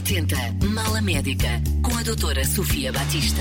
M80 Mala Médica com a doutora Sofia Batista.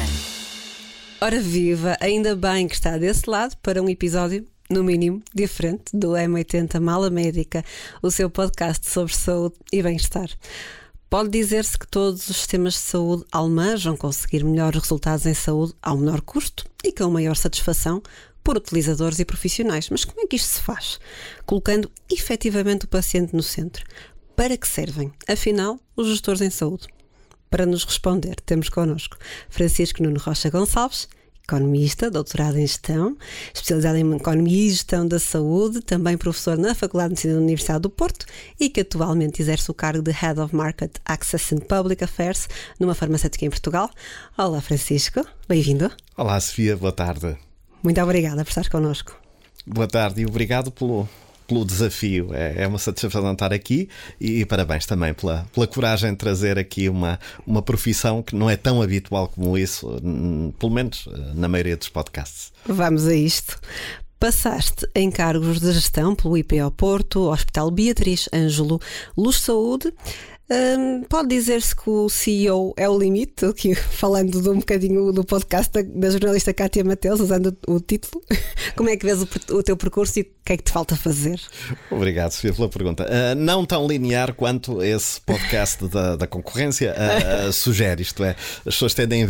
Ora viva, ainda bem que está desse lado para um episódio, no mínimo, diferente do M80 Mala Médica, o seu podcast sobre saúde e bem-estar. Pode dizer-se que todos os sistemas de saúde almejam conseguir melhores resultados em saúde ao menor custo e com maior satisfação por utilizadores e profissionais. Mas como é que isto se faz? Colocando efetivamente o paciente no centro. Para que servem, afinal, os gestores em saúde? Para nos responder, temos connosco Francisco Nuno Rocha Gonçalves, economista, doutorado em gestão, especializado em economia e gestão da saúde, também professor na Faculdade de Medicina da Universidade do Porto e que atualmente exerce o cargo de Head of Market Access and Public Affairs numa farmacêutica em Portugal. Olá, Francisco, bem-vindo. Olá, Sofia, boa tarde. Muito obrigada por estar connosco. Boa tarde e obrigado pelo desafio. É uma satisfação estar aqui e parabéns também pela coragem de trazer aqui uma profissão que não é tão habitual como isso, pelo menos na maioria dos podcasts. Vamos a isto. Passaste em cargos de gestão pelo IPO Porto, Hospital Beatriz Ângelo, Luz Saúde. Pode dizer-se que o CEO é o limite, aqui falando de um bocadinho do podcast da jornalista Cátia Mateus, usando o título. Como é que vês o teu percurso e o que é que te falta fazer? Obrigado, Sofia, pela pergunta. Não tão linear quanto esse podcast da concorrência sugere, isto é, as pessoas tendem a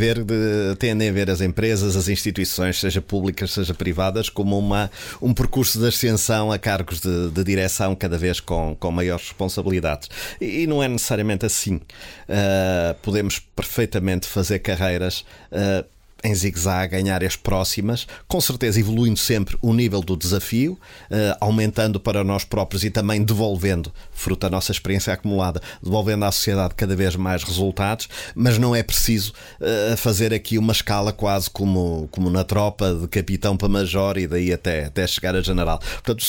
ver as empresas, as instituições, seja públicas, seja privadas, como um percurso de ascensão a cargos de direção cada vez com maiores responsabilidades. E não é necessariamente assim. Podemos perfeitamente fazer carreiras em zigue-zague, em áreas próximas, com certeza evoluindo sempre o nível do desafio, aumentando para nós próprios e também devolvendo, fruto da nossa experiência acumulada, devolvendo à sociedade cada vez mais resultados, mas não é preciso fazer aqui uma escala quase como na tropa, de capitão para major e daí até chegar a general. Portanto,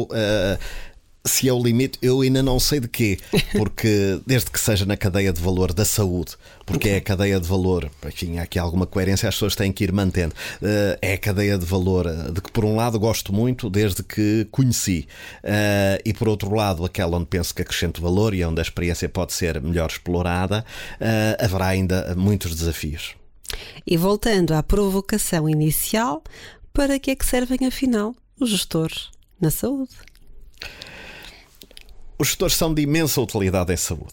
se é o limite, eu ainda não sei de quê, porque desde que seja na cadeia de valor da saúde, porque é a cadeia de valor, enfim, há aqui alguma coerência, as pessoas têm que ir mantendo, é a cadeia de valor de que por um lado gosto muito desde que conheci, e por outro lado aquela onde penso que acrescento valor e onde a experiência pode ser melhor explorada, haverá ainda muitos desafios. E voltando à provocação inicial, para que é que servem afinal os gestores na saúde? Os gestores são de imensa utilidade em saúde.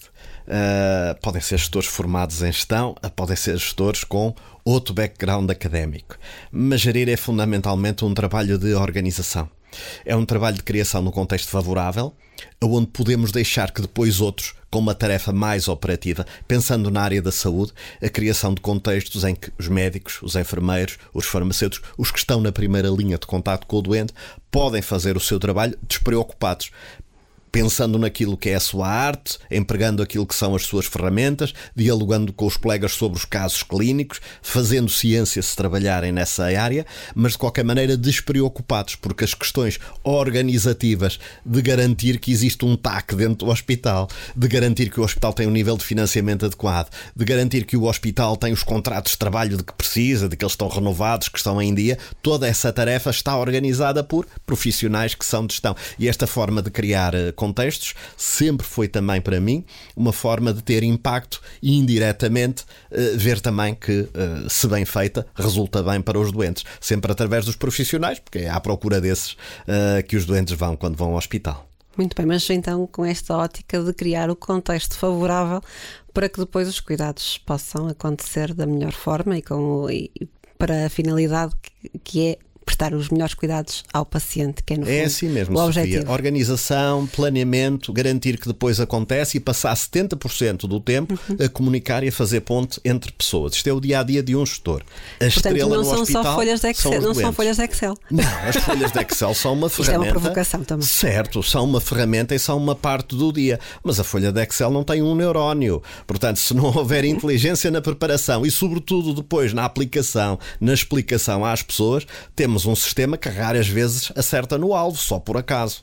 Podem ser gestores formados em gestão, podem ser gestores com outro background académico. Mas gerir é fundamentalmente um trabalho de organização. É um trabalho de criação num contexto favorável, onde podemos deixar que depois outros, com uma tarefa mais operativa, pensando na área da saúde, a criação de contextos em que os médicos, os enfermeiros, os farmacêuticos, os que estão na primeira linha de contacto com o doente, podem fazer o seu trabalho despreocupados, pensando naquilo que é a sua arte, empregando aquilo que são as suas ferramentas, dialogando com os colegas sobre os casos clínicos, fazendo ciência se trabalharem nessa área, mas de qualquer maneira despreocupados, porque as questões organizativas de garantir que existe um TAC dentro do hospital, de garantir que o hospital tem um nível de financiamento adequado, de garantir que o hospital tem os contratos de trabalho de que precisa, de que eles estão renovados, que estão em dia, toda essa tarefa está organizada por profissionais que são de gestão. E esta forma de criar contextos sempre foi também para mim uma forma de ter impacto e indiretamente ver também que, se bem feita, resulta bem para os doentes, sempre através dos profissionais, porque é à procura desses que os doentes vão quando vão ao hospital. Muito bem, mas então com esta ótica de criar o contexto favorável para que depois os cuidados possam acontecer da melhor forma e para a finalidade que é prestar os melhores cuidados ao paciente, que é no fundo assim mesmo, o Sofia. objetivo. Organização, planeamento, garantir que depois acontece e passar 70% do tempo a comunicar e a fazer ponte entre pessoas. Isto é o dia-a-dia de um gestor. Portanto, não no são hospital só folhas de Excel, não são folhas de Excel. Não, as folhas de Excel são uma ferramenta. Isto é uma provocação também. Certo, são uma ferramenta e são uma parte do dia. Mas a folha de Excel não tem um neurónio. Portanto, se não houver inteligência na preparação e, sobretudo, depois na aplicação, na explicação às pessoas, temos um sistema que raras vezes acerta no alvo, só por acaso.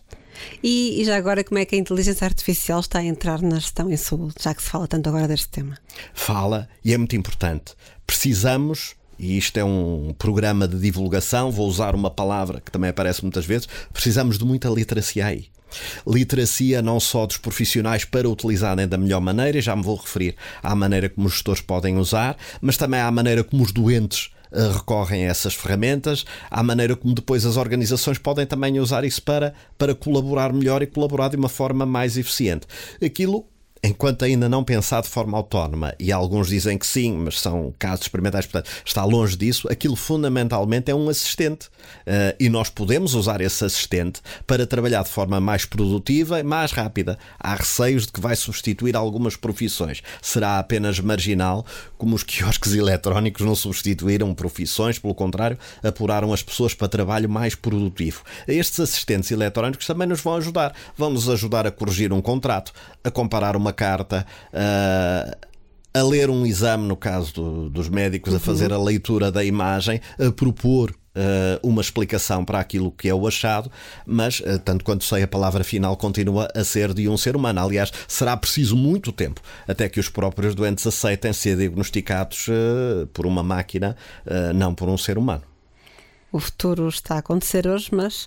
E já agora, como é que a inteligência artificial está a entrar na gestão em saúde, já que se fala tanto agora deste tema? Fala, e é muito importante. Precisamos, e isto é um programa de divulgação, vou usar uma palavra que também aparece muitas vezes, precisamos de muita literacia aí. Literacia não só dos profissionais para utilizarem da melhor maneira, e já me vou referir à maneira como os gestores podem usar, mas também à maneira como os doentes recorrem a essas ferramentas, à maneira como depois as organizações podem também usar isso para colaborar melhor e colaborar de uma forma mais eficiente. Aquilo, enquanto ainda não pensar de forma autónoma, e alguns dizem que sim, mas são casos experimentais, portanto está longe disso, aquilo fundamentalmente é um assistente, e nós podemos usar esse assistente para trabalhar de forma mais produtiva e mais rápida. Há receios de que vai substituir algumas profissões, será apenas marginal, como os quiosques eletrónicos não substituíram profissões, pelo contrário, apuraram as pessoas para trabalho mais produtivo. Estes assistentes eletrónicos também nos vão ajudar, vão-nos ajudar a corrigir um contrato, a comparar uma carta, a ler um exame, no caso dos médicos, a fazer a leitura da imagem, a propor uma explicação para aquilo que é o achado, mas, tanto quanto sei, a palavra final continua a ser de um ser humano. Aliás, será preciso muito tempo até que os próprios doentes aceitem ser diagnosticados por uma máquina, não por um ser humano. O futuro está a acontecer hoje, mas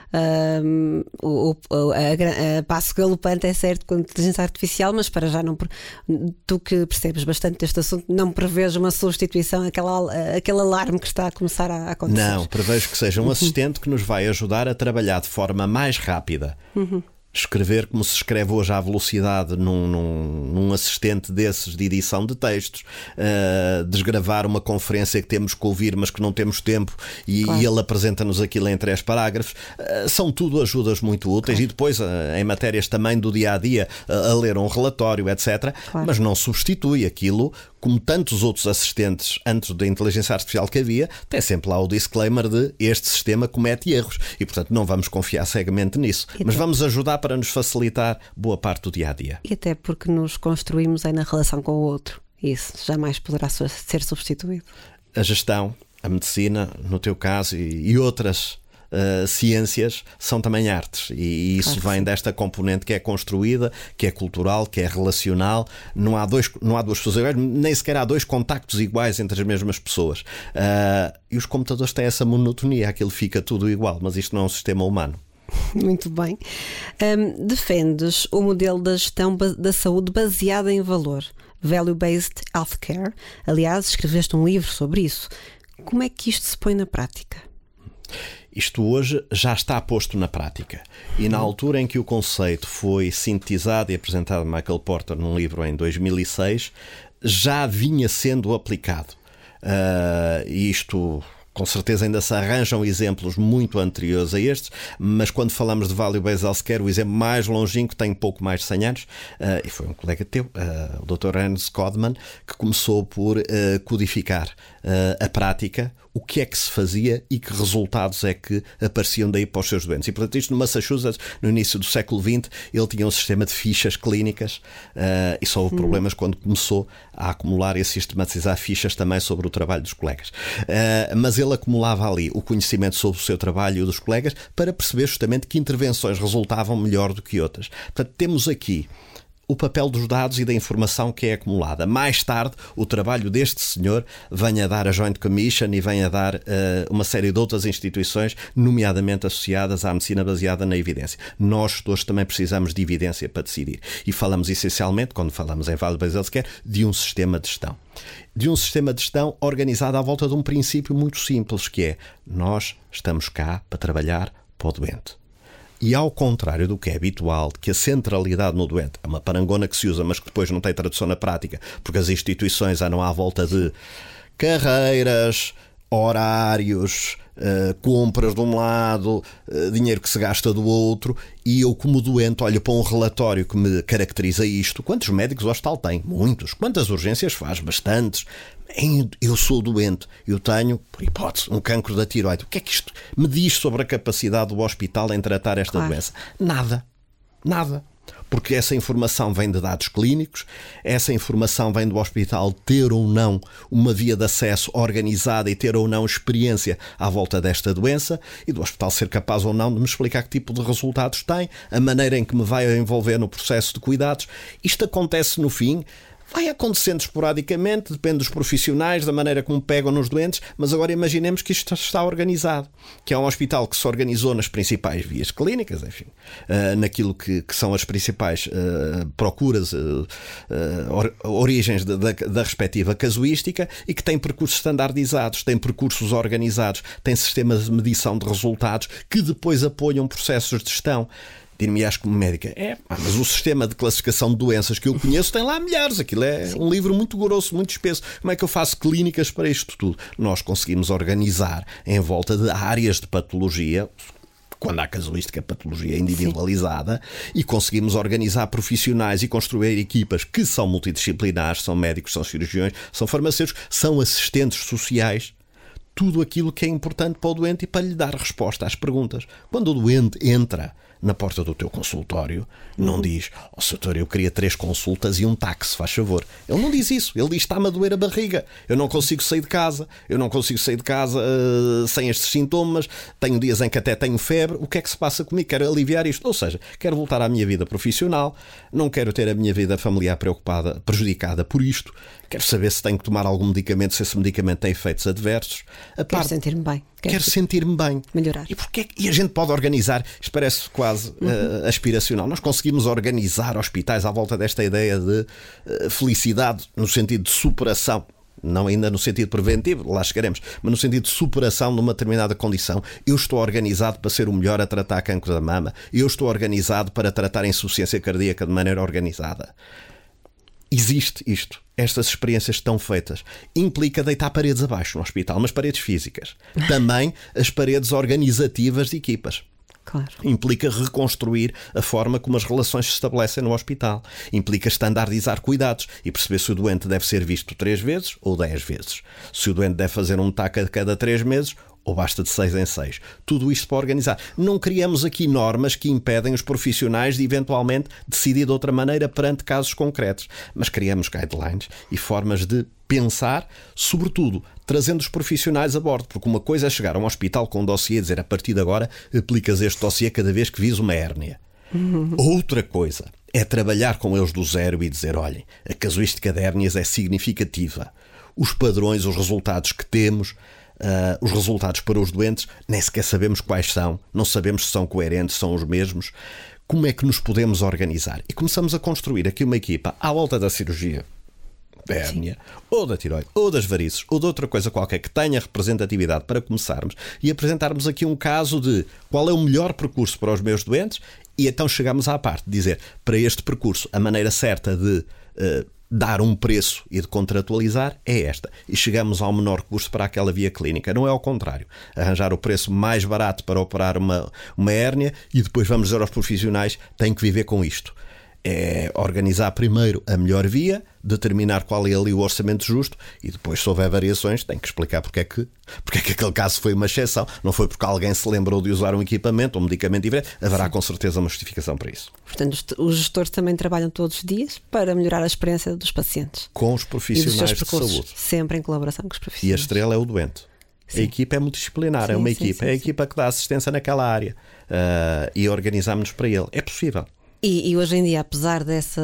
passo galopante é certo com a inteligência artificial, mas para já não. Tu que percebes bastante deste assunto, não prevês uma substituição, aquele alarme que está a começar a acontecer? Não, prevejo que seja um assistente que nos vai ajudar a trabalhar de forma mais rápida. Escrever como se escreve hoje à velocidade num assistente desses de edição de textos, desgravar uma conferência que temos que ouvir mas que não temos tempo e ele apresenta-nos aquilo em 3 parágrafos, são tudo ajudas muito úteis. E depois em matérias também do dia-a-dia, a ler um relatório, etc. Mas não substitui aquilo, como tantos outros assistentes antes da inteligência artificial que havia, tem sempre lá o disclaimer de este sistema comete erros e, portanto, não vamos confiar cegamente nisso. Mas vamos ajudar para nos facilitar boa parte do dia-a-dia. E até porque nos construímos na relação com o outro. Isso jamais poderá ser substituído. A gestão, a medicina, no teu caso, e outras ciências são também artes, e isso vem desta componente que é construída, que é cultural, que é relacional. Não há duas pessoas iguais, nem sequer há 2 contactos iguais entre as mesmas pessoas, e os computadores têm essa monotonia, aquilo fica tudo igual, mas isto não é um sistema humano. Muito bem. Defendes o modelo da gestão da saúde baseada em valor, Value-Based Healthcare. Aliás, escreveste um livro sobre isso. Como é que isto se põe na prática? Isto hoje já está posto na prática. E na altura em que o conceito foi sintetizado e apresentado a Michael Porter num livro em 2006, já vinha sendo aplicado. Isto, com certeza, ainda se arranjam exemplos muito anteriores a estes, mas quando falamos de Value-Based Healthcare, o exemplo mais longínquo tem pouco mais de 100 anos, e foi um colega teu, o Dr. Hans Codman, que começou por codificar a prática, o que é que se fazia e que resultados é que apareciam daí para os seus doentes. E, portanto, isto no Massachusetts, no início do século XX, ele tinha um sistema de fichas clínicas, e só houve problemas quando começou a acumular e a sistematizar fichas também sobre o trabalho dos colegas. Mas ele acumulava ali o conhecimento sobre o seu trabalho e o dos colegas para perceber justamente que intervenções resultavam melhor do que outras. Portanto, temos aqui o papel dos dados e da informação que é acumulada. Mais tarde, o trabalho deste senhor vem a dar a Joint Commission e vem a dar uma série de outras instituições, nomeadamente associadas à medicina baseada na evidência. Nós todos também precisamos de evidência para decidir. E falamos essencialmente, quando falamos em Value-Based Healthcare, de um sistema de gestão. De um sistema de gestão organizado à volta de um princípio muito simples, que é: nós estamos cá para trabalhar para o doente. E ao contrário do que é habitual, de que a centralidade no doente é uma parangona que se usa, mas que depois não tem tradução na prática, porque as instituições andam à volta de carreiras, horários, compras de um lado, dinheiro que se gasta do outro, e eu, como doente, olho para um relatório que me caracteriza isto. Quantos médicos o hospital tem? Muitos. Quantas urgências faz? Bastantes. Eu sou doente, eu tenho, por hipótese, um cancro da tiroide. O que é que isto me diz sobre a capacidade do hospital em tratar esta doença? Nada. Porque essa informação vem de dados clínicos, essa informação vem do hospital ter ou não uma via de acesso organizada e ter ou não experiência à volta desta doença, e do hospital ser capaz ou não de me explicar que tipo de resultados tem, a maneira em que me vai envolver no processo de cuidados. Isto acontece no fim Vai acontecendo esporadicamente, depende dos profissionais, da maneira como pegam nos doentes, mas agora imaginemos que isto está organizado, que é um hospital que se organizou nas principais vias clínicas, enfim, naquilo que são as principais procuras, origens da respectiva casuística, e que tem percursos standardizados, tem percursos organizados, tem sistemas de medição de resultados que depois apoiam processos de gestão. Dir-me-ás como médica, mas o sistema de classificação de doenças que eu conheço tem lá milhares, aquilo é um livro muito grosso, muito espesso. Como é que eu faço clínicas para isto tudo? Nós conseguimos organizar em volta de áreas de patologia, quando há casuística, patologia individualizada, e conseguimos organizar profissionais e construir equipas que são multidisciplinares, são médicos, são cirurgiões, são farmacêuticos, são assistentes sociais. Tudo aquilo que é importante para o doente e para lhe dar resposta às perguntas. Quando o doente entra na porta do teu consultório, não diz: Sr. doutor, eu queria 3 consultas e um táxi, faz favor. Ele não diz isso. Ele diz: está-me a doer a barriga, eu não consigo sair de casa, sem estes sintomas, tenho dias em que até tenho febre, o que é que se passa comigo? Quero aliviar isto. Ou seja, quero voltar à minha vida profissional, não quero ter a minha vida familiar prejudicada por isto, quero saber se tenho que tomar algum medicamento, se esse medicamento tem efeitos adversos. Quero sentir-me bem. Quero sentir-me bem. Melhorar. E a gente pode organizar, isto parece quase aspiracional, nós conseguimos organizar hospitais à volta desta ideia de felicidade, no sentido de superação, não ainda no sentido preventivo, lá chegaremos, mas no sentido de superação de uma determinada condição. Eu estou organizado para ser o melhor a tratar cancro da mama, eu estou organizado para tratar insuficiência cardíaca de maneira organizada. Existe isto. Estas experiências estão feitas. Implica deitar paredes abaixo no hospital, mas paredes físicas. Também as paredes organizativas de equipas. Claro. Implica reconstruir a forma como as relações se estabelecem no hospital. Implica standardizar cuidados e perceber se o doente deve ser visto 3 vezes ou 10 vezes. Se o doente deve fazer um TAC a cada 3 meses ou basta de 6 em 6. Tudo isto para organizar. Não criamos aqui normas que impedem os profissionais de eventualmente decidir de outra maneira perante casos concretos, mas criamos guidelines e formas de pensar, sobretudo trazendo os profissionais a bordo, porque uma coisa é chegar a um hospital com um dossiê e dizer: a partir de agora aplicas este dossiê cada vez que vis uma hérnia. Outra coisa é trabalhar com eles do zero e dizer: olhem, a casuística de hérnias é significativa. Os padrões, os resultados que temos, os resultados para os doentes, nem sequer sabemos quais são, não sabemos se são coerentes, são os mesmos. Como é que nos podemos organizar? E começamos a construir aqui uma equipa à volta da cirurgia da hérnia, ou da tiroide, ou das varizes, ou de outra coisa qualquer que tenha representatividade para começarmos e apresentarmos aqui um caso de qual é o melhor percurso para os meus doentes, e então chegamos à parte de dizer: para este percurso a maneira certa de dar um preço e de contratualizar é esta, e chegamos ao menor custo para aquela via clínica. Não é ao contrário, arranjar o preço mais barato para operar uma hérnia e depois vamos dizer aos profissionais: têm que viver com isto. É organizar primeiro a melhor via, determinar qual é ali o orçamento justo, e depois, se houver variações, tem que explicar porque é que aquele caso foi uma exceção. Não foi porque alguém se lembrou de usar um equipamento ou um medicamento diferente. Haverá com certeza uma justificação para isso. Portanto, os gestores também trabalham todos os dias para melhorar a experiência dos pacientes. Com os profissionais de saúde. Sempre em colaboração com os profissionais. E a estrela é o doente. Sim. A equipa é multidisciplinar, é uma equipa. É a equipa que dá assistência naquela área. E organizamos-nos para ele. É possível. E hoje em dia, apesar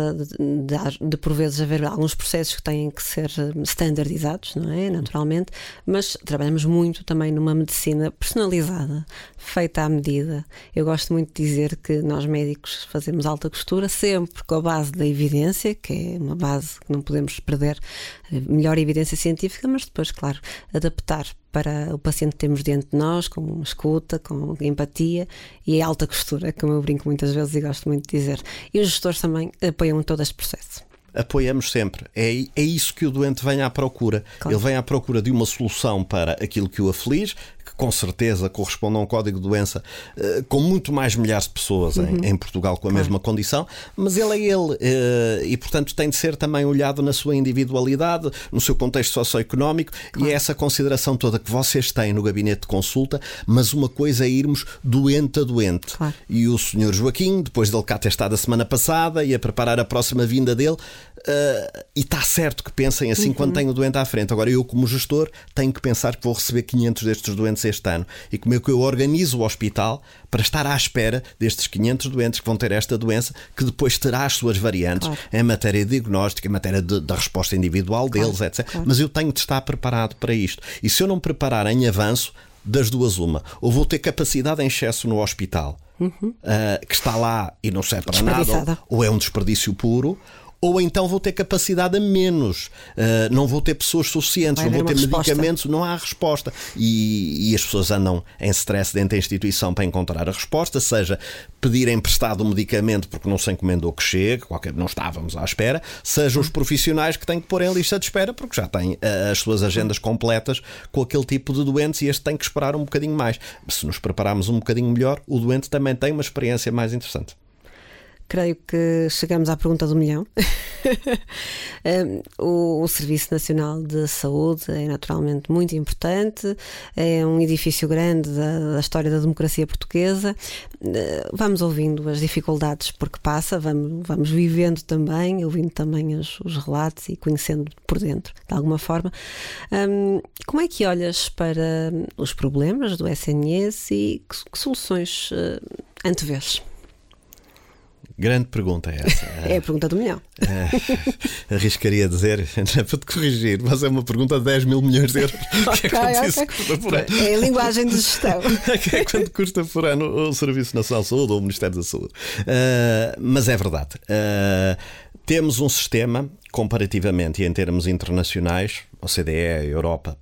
de por vezes haver alguns processos que têm que ser standardizados, não é? Naturalmente, mas trabalhamos muito também numa medicina personalizada, feita à medida. Eu gosto muito de dizer que nós médicos fazemos alta costura sempre com a base da evidência, que é uma base que não podemos perder, melhor evidência científica, mas depois, claro, adaptar para o paciente que temos diante de nós, com escuta, com empatia, e é alta costura, como eu brinco muitas vezes e gosto muito de dizer. E os gestores também apoiam todo este processo. Apoiamos sempre. É isso que o doente vem à procura. Claro. Ele vem à procura de uma solução para aquilo que o aflige, que com certeza corresponde a um código de doença com muito mais milhares de pessoas em Portugal com a mesma condição, mas ele é ele e portanto tem de ser também olhado na sua individualidade, no seu contexto socioeconómico. E é essa consideração toda que vocês têm no gabinete de consulta, mas uma coisa é irmos doente a doente. Claro. E o Sr. Joaquim, depois dele cá ter estado a semana passada e a preparar a próxima vinda dele, e está certo que pensem assim quando tenho o doente à frente. Agora eu, como gestor, tenho que pensar que vou receber 500 destes doentes doentes este ano e como é que eu organizo o hospital para estar à espera destes 500 doentes que vão ter esta doença, que depois terá as suas variantes em matéria de diagnóstico, em matéria da resposta individual deles, etc. Mas eu tenho de estar preparado para isto. E se eu não me preparar em avanço, das duas uma, ou vou ter capacidade em excesso no hospital, que está lá e não serve para nada, ou é um desperdício puro, ou então vou ter capacidade a menos, não vou ter pessoas suficientes, não vou ter medicamentos, não há resposta. E as pessoas andam em stress dentro da instituição para encontrar a resposta, seja pedir emprestado o medicamento porque não se encomendou que chegue, não estávamos à espera, seja os profissionais que têm que pôr em lista de espera porque já têm as suas agendas completas com aquele tipo de doentes e este tem que esperar um bocadinho mais. Se nos prepararmos um bocadinho melhor, o doente também tem uma experiência mais interessante. Creio que chegamos à pergunta do milhão. O Serviço Nacional de Saúde é naturalmente muito importante, é um edifício grande da história da democracia portuguesa. Vamos ouvindo as dificuldades por que passa, vamos vivendo também, ouvindo também os relatos e conhecendo por dentro, de alguma forma. Como é que olhas para os problemas do SNS e que soluções antevês? Grande pergunta essa. É a pergunta do milhão. Arriscaria dizer, para te corrigir, mas é uma pergunta de 10 mil milhões de euros. Okay. É a linguagem de gestão. Que é quanto custa por ano o Serviço Nacional de Saúde ou o Ministério da Saúde. Mas é verdade. Temos um sistema, comparativamente e em termos internacionais, OCDE, Europa,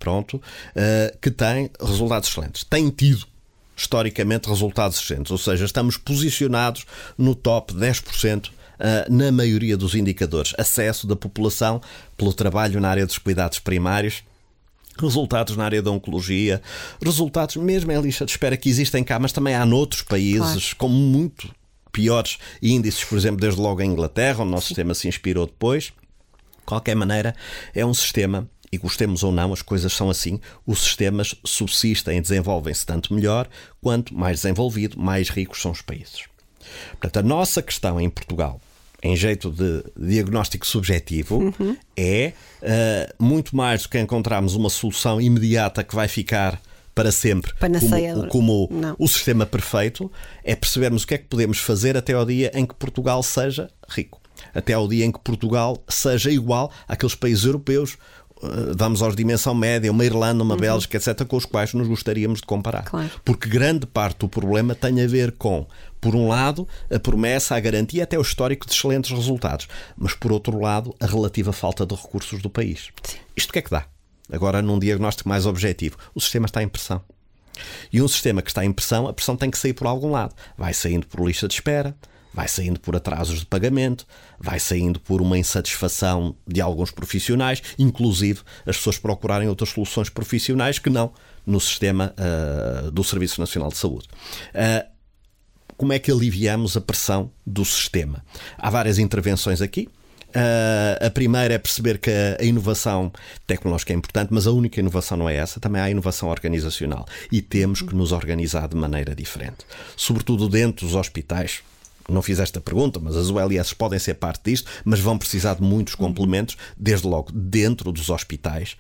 que tem resultados excelentes. Tem tido historicamente resultados excelentes, ou seja, estamos posicionados no top 10% na maioria dos indicadores. Acesso da população pelo trabalho na área dos cuidados primários, resultados na área da oncologia, resultados mesmo em lista de espera que existem cá, mas também há noutros países com muito piores índices, por exemplo, desde logo a Inglaterra, onde o nosso sistema se inspirou depois. De qualquer maneira, é um sistema. E gostemos ou não, as coisas são assim. Os sistemas subsistem e desenvolvem-se tanto melhor quanto mais desenvolvido, mais ricos são os países. Portanto, a nossa questão em Portugal, em jeito de diagnóstico subjetivo, é muito mais do que encontrarmos uma solução imediata que vai ficar para sempre como o sistema perfeito, é percebermos o que é que podemos fazer até ao dia em que Portugal seja rico. Até ao dia em que Portugal seja igual àqueles países europeus, vamos aos dimensão média, uma Irlanda, uma Bélgica, etc., com os quais nos gostaríamos de comparar. Claro. Porque grande parte do problema tem a ver com, por um lado, a promessa, a garantia, até o histórico de excelentes resultados, mas por outro lado, a relativa falta de recursos do país. Sim. Isto o que é que dá? Agora, num diagnóstico mais objetivo, o sistema está em pressão. E um sistema que está em pressão, a pressão tem que sair por algum lado. Vai saindo por lista de espera, vai saindo por atrasos de pagamento, vai saindo por uma insatisfação de alguns profissionais, inclusive as pessoas procurarem outras soluções profissionais que não no sistema do Serviço Nacional de Saúde. Como é que aliviamos a pressão do sistema? Há várias intervenções aqui. A primeira é perceber que a inovação tecnológica é importante, mas a única inovação não é essa, também há a inovação organizacional e temos que nos organizar de maneira diferente, sobretudo dentro dos hospitais. Não fiz esta pergunta, mas as ULS podem ser parte disto, mas vão precisar de muitos complementos, desde logo dentro dos hospitais,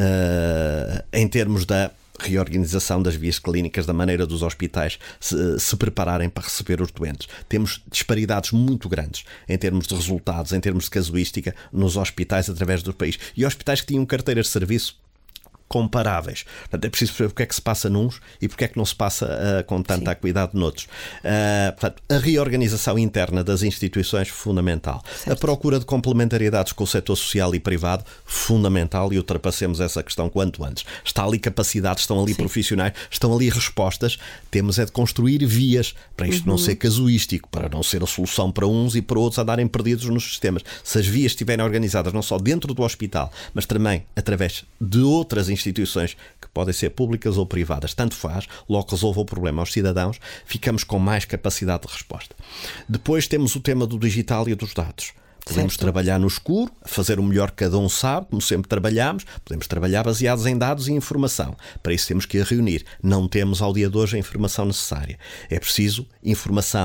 em termos da reorganização das vias clínicas, da maneira dos hospitais se prepararem para receber os doentes. Temos disparidades muito grandes em termos de resultados, em termos de casuística nos hospitais através do país. E hospitais que tinham carteiras de serviço comparáveis. Portanto, é preciso perceber porque é que se passa nuns e porque é que não se passa com tanta acuidade noutros. Portanto, a reorganização interna das instituições, fundamental. Certo. A procura de complementariedades com o setor social e privado, fundamental, e ultrapassemos essa questão quanto antes. Está ali capacidade, estão ali profissionais, estão ali respostas. Temos é de construir vias para isto não ser casuístico, para não ser a solução para uns e para outros andarem perdidos nos sistemas. Se as vias estiverem organizadas não só dentro do hospital, mas também através de outras instituições que podem ser públicas ou privadas, tanto faz, logo resolve o problema aos cidadãos, ficamos com mais capacidade de resposta. Depois temos o tema do digital e dos dados. Podemos trabalhar no escuro, fazer o melhor que cada um sabe, como sempre trabalhamos, podemos trabalhar baseados em dados e informação. Para isso temos que a reunir. Não temos ao dia de hoje a informação necessária. É preciso informação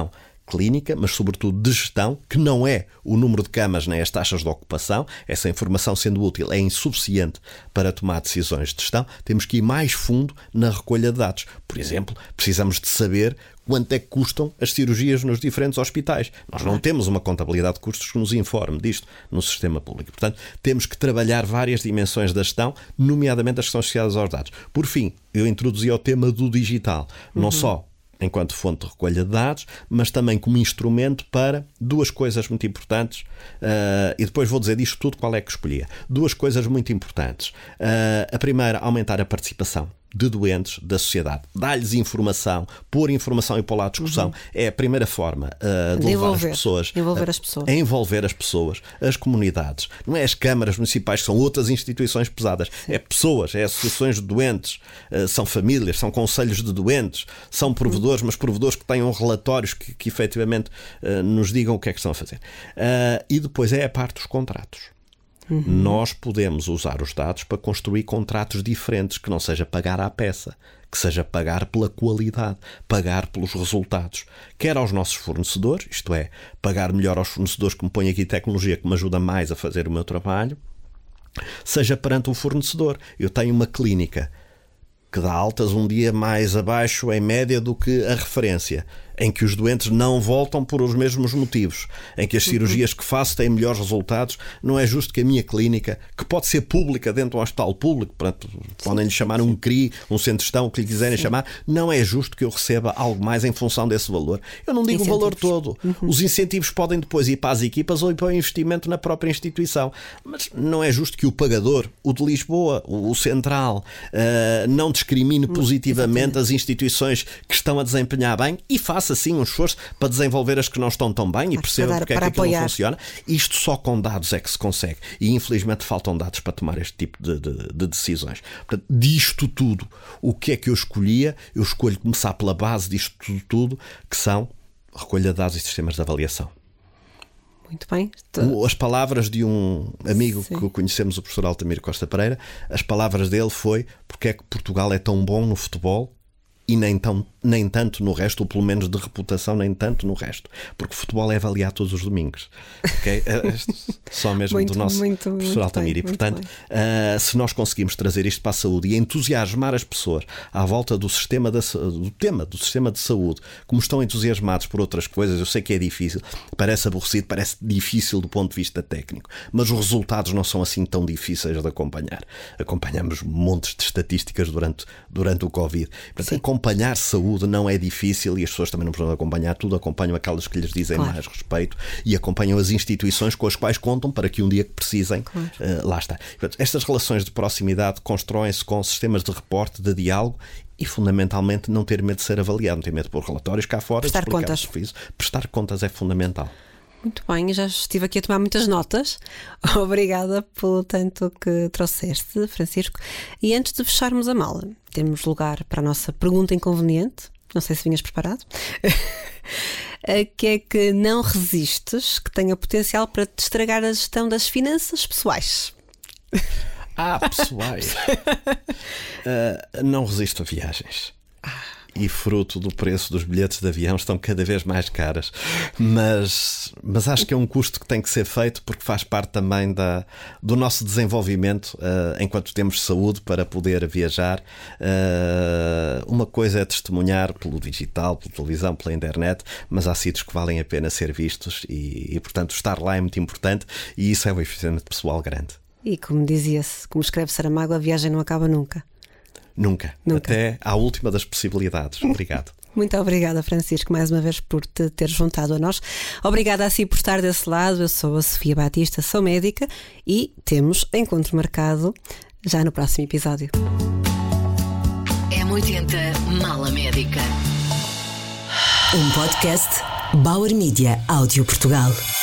clínica, mas sobretudo de gestão, que não é o número de camas nem as taxas de ocupação. Essa informação, sendo útil, é insuficiente para tomar decisões de gestão. Temos que ir mais fundo na recolha de dados. Por exemplo, precisamos de saber quanto é que custam as cirurgias nos diferentes hospitais. Nós não temos uma contabilidade de custos que nos informe disto no sistema público. Portanto, temos que trabalhar várias dimensões da gestão, nomeadamente as que são associadas aos dados. Por fim, eu introduzi o tema do digital. Não só enquanto fonte de recolha de dados, mas também como instrumento para duas coisas muito importantes, e depois vou dizer disto tudo qual é que escolhia. Duas coisas muito importantes. A primeira, aumentar a participação de doentes da sociedade. Dar-lhes informação, pôr informação e pôr lá a discussão. É a primeira forma de levar as pessoas. Envolver as pessoas, as comunidades. Não é as câmaras municipais, que são outras instituições pesadas. Sim. É pessoas, é associações de doentes, são famílias, são conselhos de doentes, são provedores, mas provedores que tenham relatórios que efetivamente nos digam o que é que estão a fazer. E depois é a parte dos contratos. Nós podemos usar os dados para construir contratos diferentes, que não seja pagar à peça, que seja pagar pela qualidade, pagar pelos resultados, quer aos nossos fornecedores, isto é, pagar melhor aos fornecedores que me põem aqui tecnologia que me ajuda mais a fazer o meu trabalho, seja perante o fornecedor. Eu tenho uma clínica que dá altas um dia mais abaixo em média do que a referência, em que os doentes não voltam por os mesmos motivos, em que as cirurgias que faço têm melhores resultados. Não é justo que a minha clínica, que pode ser pública dentro de um hospital público, podem-lhe chamar um CRI, um centro de gestão, o que lhe quiserem chamar, não é justo que eu receba algo mais em função desse valor. Eu não digo o valor todo. Os incentivos podem depois ir para as equipas ou ir para o investimento na própria instituição. Mas não é justo que o pagador, o de Lisboa, o central, não discrimine positivamente as instituições que estão a desempenhar bem e faça assim um esforço para desenvolver as que não estão tão bem e perceba porque é que aquilo não funciona. Isto só com dados é que se consegue. E infelizmente faltam dados para tomar este tipo de decisões. Portanto, disto tudo, o que é que eu escolhia? Eu escolho começar pela base disto tudo, que são recolha de dados e sistemas de avaliação. Muito bem. As palavras de um amigo que conhecemos, o professor Altamiro Costa Pereira, as palavras dele foi: porque é que Portugal é tão bom no futebol e nem tanto no resto, ou pelo menos de reputação, nem tanto no resto. Porque o futebol é avaliado todos os domingos. Okay? Só mesmo do nosso professor Altamiro. E, portanto, se nós conseguimos trazer isto para a saúde e entusiasmar as pessoas à volta do tema do sistema de saúde, como estão entusiasmados por outras coisas, eu sei que é difícil, parece aborrecido, parece difícil do ponto de vista técnico, mas os resultados não são assim tão difíceis de acompanhar. Acompanhamos montes de estatísticas durante o Covid. Portanto, acompanhar saúde não é difícil e as pessoas também não precisam acompanhar tudo, acompanham aquelas que lhes dizem mais respeito e acompanham as instituições com as quais contam para que um dia que precisem, lá está. Portanto, estas relações de proximidade constroem-se com sistemas de reporte, de diálogo e, fundamentalmente, não ter medo de ser avaliado, não ter medo de pôr relatórios cá fora. Prestar contas. Prestar contas é fundamental. Muito bem, já estive aqui a tomar muitas notas. Obrigada pelo tanto que trouxeste, Francisco. E antes de fecharmos a mala, temos lugar para a nossa pergunta inconveniente. Não sei se vinhas preparado. Que é que não resistes, que tenha potencial para te estragar a gestão das finanças pessoais. Pessoais. Não resisto a viagens. E fruto do preço dos bilhetes de avião estão cada vez mais caras, mas acho que é um custo que tem que ser feito porque faz parte também do nosso desenvolvimento enquanto temos saúde para poder viajar. Uma coisa é testemunhar pelo digital, pela televisão, pela internet, mas há sítios que valem a pena ser vistos e portanto estar lá é muito importante e isso é um investimento pessoal grande. E como dizia-se, como escreve Saramago, a viagem não acaba nunca. Nunca. Até à última das possibilidades. Obrigado. Muito obrigada, Francisco, mais uma vez por te ter juntado a nós. Obrigada a si por estar desse lado. Eu sou a Sofia Batista, sou médica e temos encontro marcado já no próximo episódio. M80 Mala Médica. Um podcast Bauer Media Áudio Portugal.